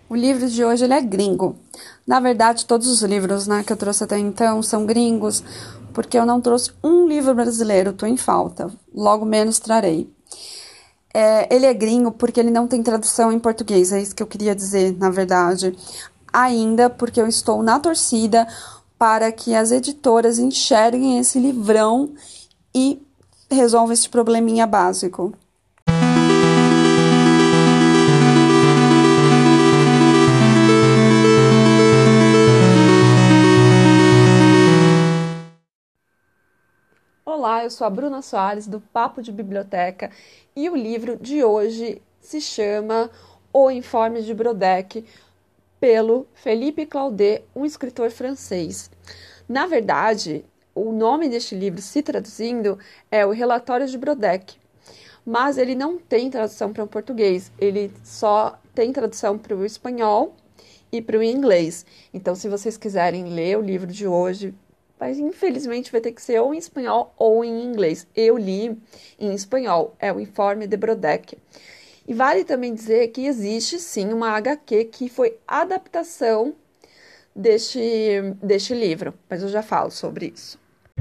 O livro de hoje ele é gringo. Na verdade, todos os livros, que eu trouxe até então são gringos, porque eu não trouxe um livro brasileiro, estou em falta. Logo menos trarei. Ele é gringo porque ele não tem tradução em português, é isso que eu queria dizer, na verdade. Ainda porque eu estou na torcida para que as editoras enxerguem esse livrão e resolvam esse probleminha básico. Olá, eu sou a Bruna Soares do Papo de Biblioteca e o livro de hoje se chama O Informe de Brodeck, pelo Philippe Claudel, um escritor francês. Na verdade, o nome deste livro, se traduzindo, é O Relatório de Brodeck, mas ele não tem tradução para o português, ele só tem tradução para o espanhol e para o inglês. Então, se vocês quiserem ler o livro de hoje, mas infelizmente vai ter que ser ou em espanhol ou em inglês. Eu li em espanhol, é o Informe de Brodeck. E vale também dizer que existe sim uma HQ que foi adaptação deste livro, mas eu já falo sobre isso.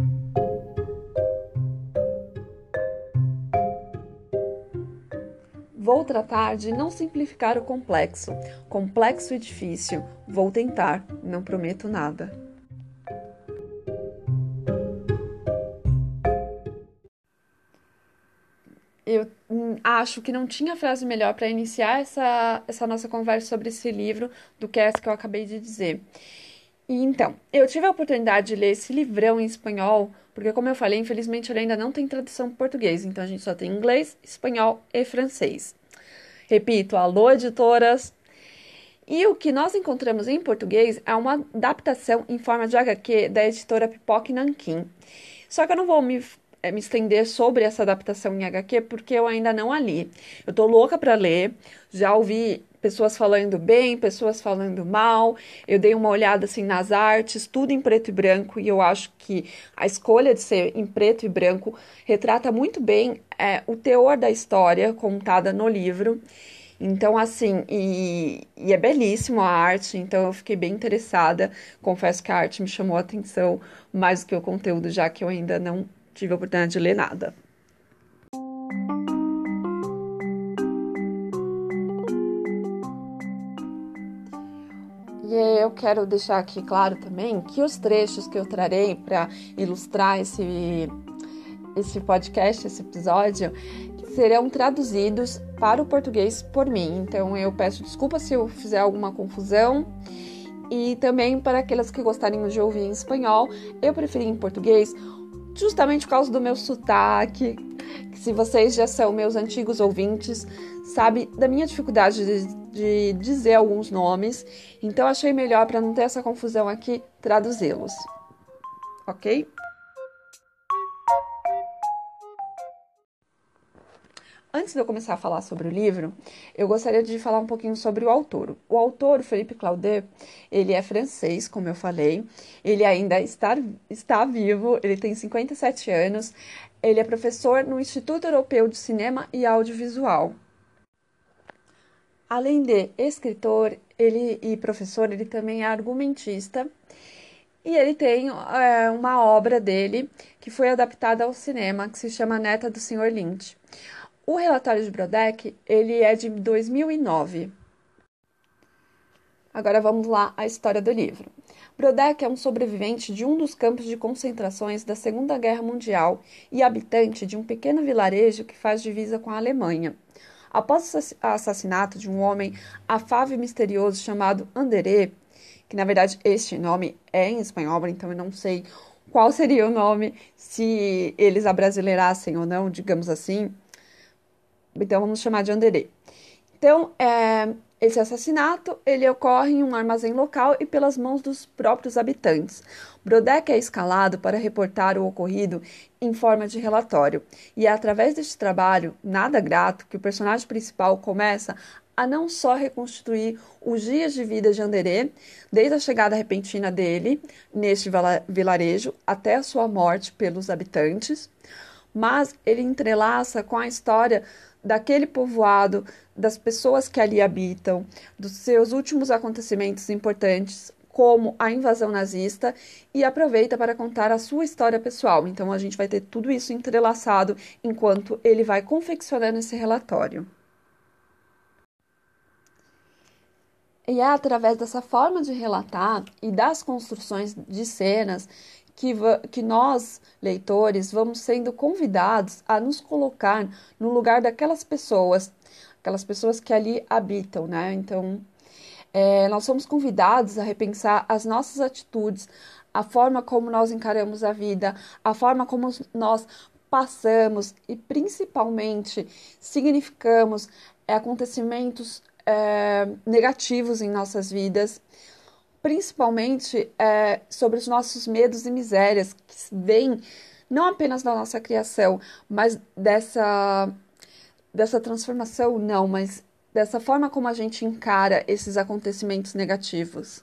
Vou tratar de não simplificar o complexo. Complexo e difícil. Vou tentar, não prometo nada. Eu acho que não tinha frase melhor para iniciar essa nossa conversa sobre esse livro do que essa que eu acabei de dizer. E então, eu tive a oportunidade de ler esse livrão em espanhol, porque como eu falei, infelizmente ele ainda não tem tradução para português, então a gente só tem inglês, espanhol e francês. Repito, alô editoras! E o que nós encontramos em português é uma adaptação em forma de HQ da editora Pipoca e Nanquim. Só que eu não vou me estender sobre essa adaptação em HQ, porque eu ainda não a li. Eu tô louca para ler, já ouvi pessoas falando bem, pessoas falando mal, eu dei uma olhada assim nas artes, tudo em preto e branco, e eu acho que a escolha de ser em preto e branco retrata muito bem o teor da história contada no livro. Então, assim, e é belíssimo a arte, então eu fiquei bem interessada. Confesso que a arte me chamou a atenção mais do que o conteúdo, já que eu ainda não tive a oportunidade de ler nada. E eu quero deixar aqui claro também que os trechos que eu trarei para ilustrar esse podcast, esse episódio, serão traduzidos para o português por mim. Então eu peço desculpa se eu fizer alguma confusão. E também para aquelas que gostarem de ouvir em espanhol, eu preferi em português, justamente por causa do meu sotaque, que se vocês já são meus antigos ouvintes, sabe da minha dificuldade de dizer alguns nomes, então achei melhor, para não ter essa confusão aqui, traduzi-los, ok? Antes de eu começar a falar sobre o livro, eu gostaria de falar um pouquinho sobre o autor. O autor, Philippe Claudel, ele é francês, como eu falei. Ele ainda está vivo, ele tem 57 anos. Ele é professor no Instituto Europeu de Cinema e Audiovisual. Além de escritor e professor, ele também é argumentista. E ele tem uma obra dele que foi adaptada ao cinema, que se chama Neta do Sr. Lynch. O Relatório de Brodeck, ele é de 2009. Agora vamos lá à história do livro. Brodeck é um sobrevivente de um dos campos de concentrações da Segunda Guerra Mundial e habitante de um pequeno vilarejo que faz divisa com a Alemanha. Após o assassinato de um homem afável e misterioso chamado Anderé, que na verdade este nome é em espanhol, então eu não sei qual seria o nome se eles abrasileirassem ou não, digamos assim. Então, vamos chamar de Anderé. Então, esse assassinato, ele ocorre em um armazém local e pelas mãos dos próprios habitantes. Brodeck é escalado para reportar o ocorrido em forma de relatório. E é através deste trabalho, nada grato, que o personagem principal começa a não só reconstruir os dias de vida de Anderé, desde a chegada repentina dele neste vilarejo até a sua morte pelos habitantes, mas ele entrelaça com a história daquele povoado, das pessoas que ali habitam, dos seus últimos acontecimentos importantes, como a invasão nazista, e aproveita para contar a sua história pessoal. Então a gente vai ter tudo isso entrelaçado enquanto ele vai confeccionando esse relatório. E é através dessa forma de relatar e das construções de cenas que nós, leitores, vamos sendo convidados a nos colocar no lugar daquelas pessoas que ali habitam, né? Então, nós somos convidados a repensar as nossas atitudes, a forma como nós encaramos a vida, a forma como nós passamos e, principalmente, significamos acontecimentos negativos em nossas vidas, principalmente sobre os nossos medos e misérias, que vêm não apenas da nossa criação, mas dessa transformação, não, mas dessa forma como a gente encara esses acontecimentos negativos.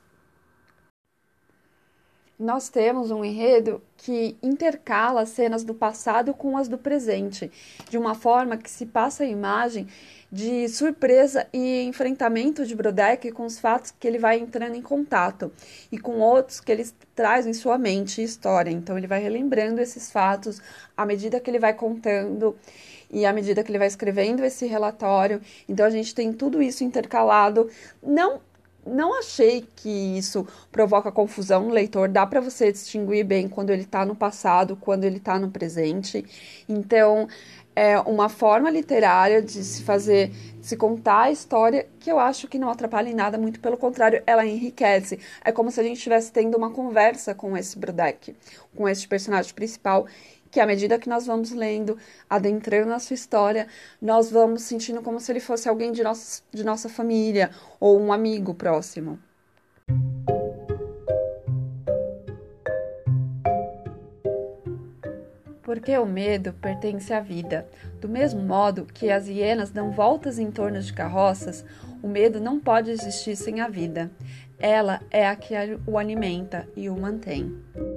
Nós temos um enredo que intercala as cenas do passado com as do presente, de uma forma que se passa a imagem de surpresa e enfrentamento de Brodeck com os fatos que ele vai entrando em contato e com outros que ele traz em sua mente e história. Então ele vai relembrando esses fatos à medida que ele vai contando e à medida que ele vai escrevendo esse relatório. Então a gente tem tudo isso intercalado. Não achei que isso provoca confusão no leitor, dá para você distinguir bem quando ele está no passado, quando ele está no presente. Então, é uma forma literária de se contar a história que eu acho que não atrapalha em nada, muito pelo contrário, ela enriquece. É como se a gente estivesse tendo uma conversa com esse Brodeck, com esse personagem principal, que à medida que nós vamos lendo, adentrando a sua história, nós vamos sentindo como se ele fosse alguém de nossa família ou um amigo próximo. Porque o medo pertence à vida. Do mesmo modo que as hienas dão voltas em torno de carroças, o medo não pode existir sem a vida. Ela é a que o alimenta e o mantém.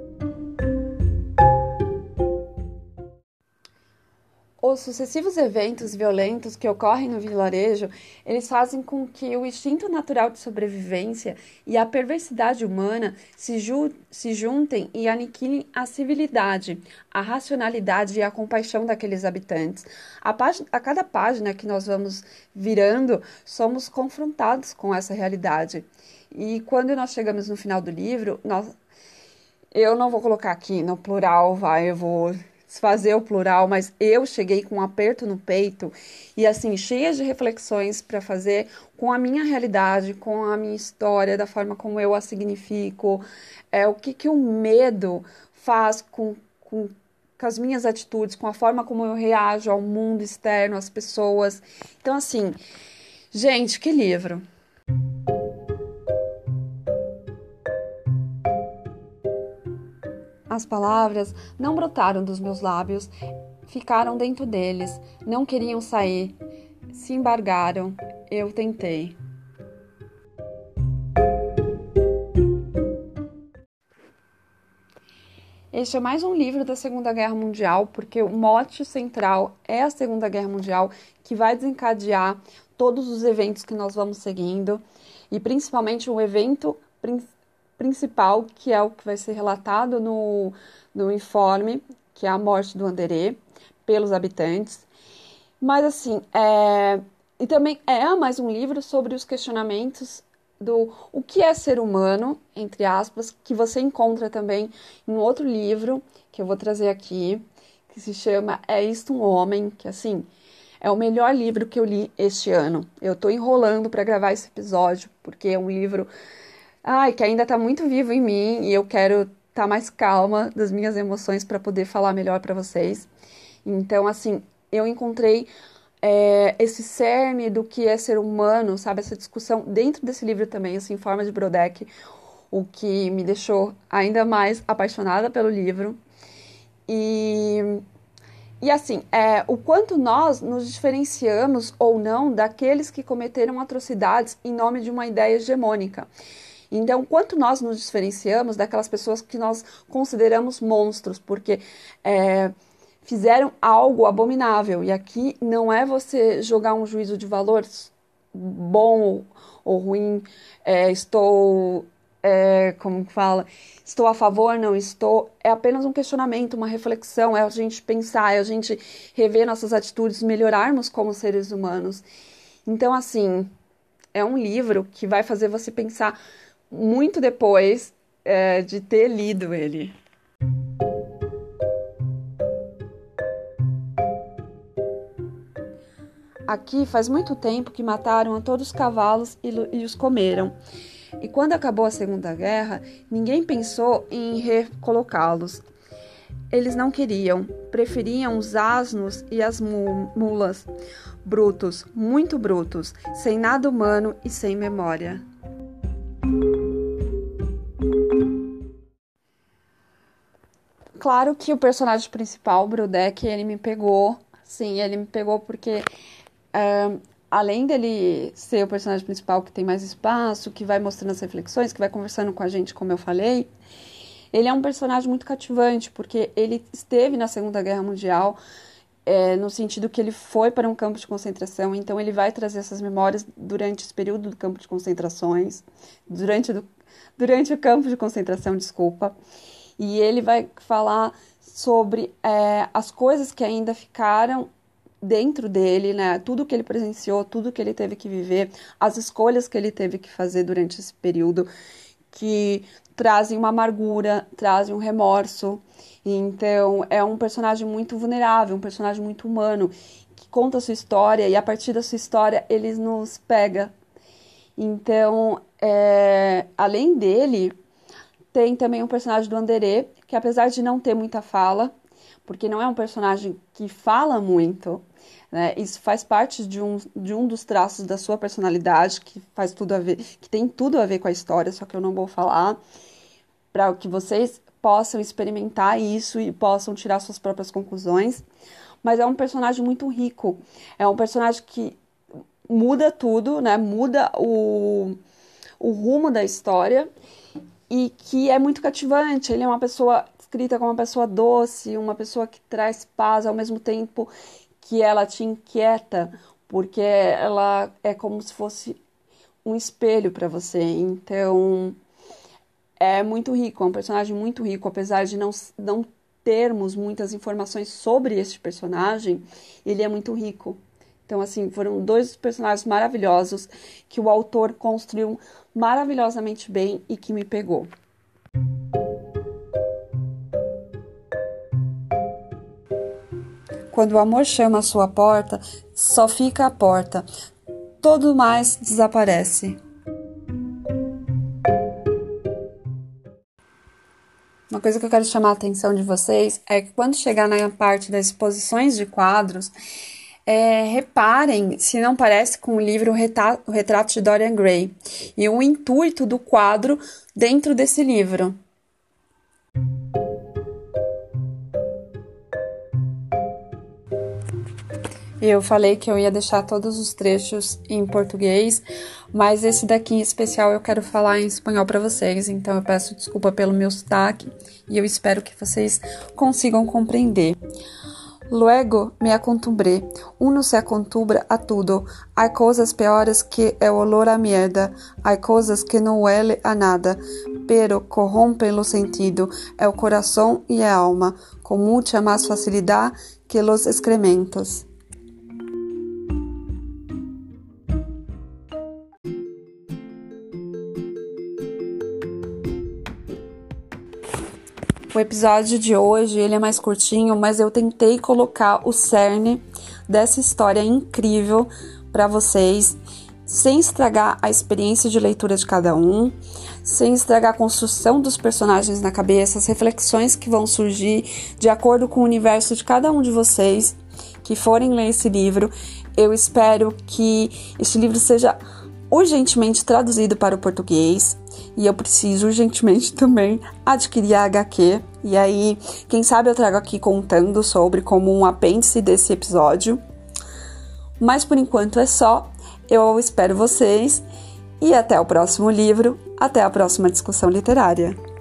Os sucessivos eventos violentos que ocorrem no vilarejo, eles fazem com que o instinto natural de sobrevivência e a perversidade humana se juntem e aniquilem a civilidade, a racionalidade e a compaixão daqueles habitantes. A cada página que nós vamos virando, somos confrontados com essa realidade. E quando nós chegamos no final do livro, eu não vou colocar aqui no plural, eu vou desfazer o plural, mas eu cheguei com um aperto no peito e assim, cheia de reflexões para fazer com a minha realidade, com a minha história, da forma como eu a significo, o que o medo faz com as minhas atitudes, com a forma como eu reajo ao mundo externo, às pessoas. Então, assim, gente, que livro! As palavras não brotaram dos meus lábios, ficaram dentro deles, não queriam sair, se embargaram, eu tentei. Este é mais um livro da Segunda Guerra Mundial, porque o mote central é a Segunda Guerra Mundial, que vai desencadear todos os eventos que nós vamos seguindo, e principalmente o evento principal, que é o que vai ser relatado no informe, que é a morte do Anderê pelos habitantes. Mas assim, e também é mais um livro sobre os questionamentos do o que é ser humano, entre aspas, que você encontra também em outro livro, que eu vou trazer aqui, que se chama É Isto um Homem, que assim, é o melhor livro que eu li este ano. Eu tô enrolando para gravar esse episódio, porque é um livro que ainda está muito vivo em mim e eu quero estar mais calma das minhas emoções para poder falar melhor para vocês. Então, assim, eu encontrei esse cerne do que é ser humano, sabe? Essa discussão dentro desse livro também, assim, em forma de Brodeck, o que me deixou ainda mais apaixonada pelo livro. E assim, o quanto nós nos diferenciamos ou não daqueles que cometeram atrocidades em nome de uma ideia hegemônica. Então, quanto nós nos diferenciamos daquelas pessoas que nós consideramos monstros, porque fizeram algo abominável. E aqui não é você jogar um juízo de valor bom ou ruim, como fala, estou a favor, não estou. É apenas um questionamento, uma reflexão, é a gente pensar, é a gente rever nossas atitudes, melhorarmos como seres humanos. Então, assim, é um livro que vai fazer você pensar muito depois de ter lido ele. Aqui faz muito tempo que mataram a todos os cavalos e os comeram. E quando acabou a Segunda Guerra, ninguém pensou em recolocá-los. Eles não queriam, preferiam os asnos e as mulas, brutos, muito brutos, sem nada humano e sem memória. Claro que o personagem principal, Brodeck, ele me pegou. Sim, ele me pegou porque além dele ser o personagem principal que tem mais espaço, que vai mostrando as reflexões, que vai conversando com a gente, como eu falei, ele é um personagem muito cativante, porque ele esteve na Segunda Guerra Mundial, no sentido que ele foi para um campo de concentração, então ele vai trazer essas memórias durante esse período do campo de concentrações, durante o campo de concentração, desculpa, e ele vai falar sobre as coisas que ainda ficaram dentro dele, né? Tudo que ele presenciou, tudo que ele teve que viver, as escolhas que ele teve que fazer durante esse período, que trazem uma amargura, trazem um remorso. Então, é um personagem muito vulnerável, um personagem muito humano, que conta a sua história e a partir da sua história ele nos pega. Então, além dele, tem também um personagem do Anderê, que apesar de não ter muita fala, porque não é um personagem que fala muito, né? Isso faz parte de um dos traços da sua personalidade, que faz tudo a ver, que tem tudo a ver com a história, só que eu não vou falar, para que vocês possam experimentar isso e possam tirar suas próprias conclusões. Mas é um personagem muito rico, é um personagem que muda tudo, né? Muda o rumo da história e que é muito cativante. Ele é uma pessoa escrita como uma pessoa doce, uma pessoa que traz paz ao mesmo tempo que ela te inquieta, porque ela é como se fosse um espelho para você. Então, é muito rico, é um personagem muito rico, apesar de não termos muitas informações sobre este personagem, ele é muito rico. Então, assim, foram 2 personagens maravilhosos que o autor construiu maravilhosamente bem e que me pegou. Quando o amor chama a sua porta, só fica a porta. Todo mais desaparece. Uma coisa que eu quero chamar a atenção de vocês é que quando chegar na parte das exposições de quadros, reparem se não parece com o livro O Retrato de Dorian Gray e o intuito do quadro dentro desse livro. Eu falei que eu ia deixar todos os trechos em português, mas esse daqui em especial eu quero falar em espanhol para vocês, então eu peço desculpa pelo meu sotaque e eu espero que vocês consigam compreender. Luego me acostumbré, uno se acostumbra a tudo. Hay cosas peores que el olor a mierda, hay cosas que no huele a nada, pero corrompen los sentidos, el corazón y el alma, con mucha más facilidad que los excrementos. O episódio de hoje ele é mais curtinho, mas eu tentei colocar o cerne dessa história incrível para vocês, sem estragar a experiência de leitura de cada um, sem estragar a construção dos personagens na cabeça, as reflexões que vão surgir de acordo com o universo de cada um de vocês que forem ler esse livro. Eu espero que este livro seja urgentemente traduzido para o português e eu preciso urgentemente também adquirir a HQ. E aí, quem sabe eu trago aqui contando sobre como um apêndice desse episódio. Mas por enquanto é só. Eu espero vocês e até o próximo livro, até a próxima discussão literária.